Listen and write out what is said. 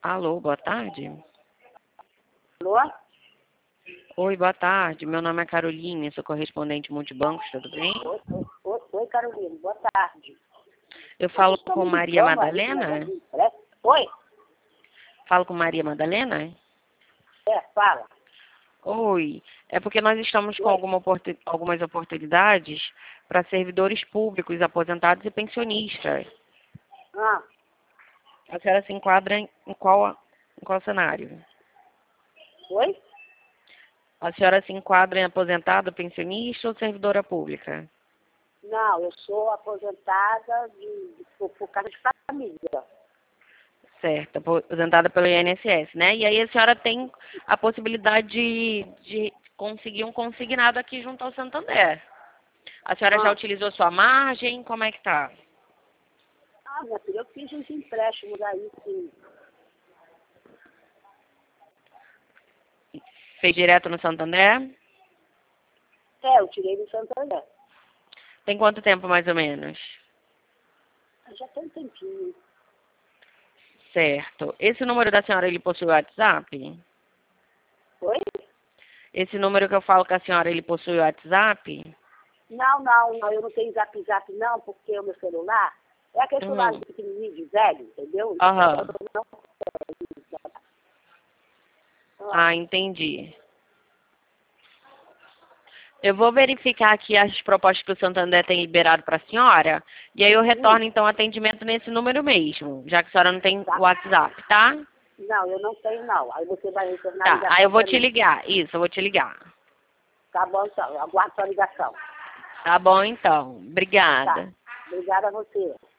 Alô, boa tarde. Alô? Oi, boa tarde. Meu nome é Carolina, sou correspondente multibancos, tudo bem? Oi, Carolina, boa tarde. Eu falo Vocês estão com me Maria ligando aí, Madalena? né? Oi? Falo com Maria Madalena? Fala. Oi, é porque nós estamos com Oi. algumas oportunidades para servidores públicos, aposentados e pensionistas. Ah, A senhora se enquadra em qual cenário? oi? A senhora se enquadra em aposentado, pensionista ou servidora pública? Não, eu sou aposentada por causa de família. Certo, aposentada pelo INSS, né? E aí a senhora tem a possibilidade de conseguir um consignado aqui junto ao Santander. A senhora já Ah, utilizou sua margem? Como é que tá? minha filha, eu fiz uns empréstimos aí, sim. Fez direto no Santander? Eu tirei do Santander. Tem quanto tempo, mais ou menos? Já tem um tempinho. Certo. Esse número da senhora, ele possui WhatsApp? Oi? Esse número que eu falo com a senhora, ele possui WhatsApp? Não, eu não tenho zap não, porque o meu celular é aquele celular Uhum. pequenininho de velho, entendeu? Aham. Eu não tenho. Ah, entendi. Eu vou verificar aqui as propostas que o Santander tem liberado para a senhora, e aí eu retorno, então, atendimento nesse número mesmo, já que a senhora não tem Tá? WhatsApp, tá? Não, eu não tenho não. Aí você vai retornar a Tá, aí ligação eu vou para te mim. ligar. Isso, eu vou te ligar. Tá bom, então. Eu aguardo sua ligação. Tá bom, então. Tá. Obrigada. Obrigada a você.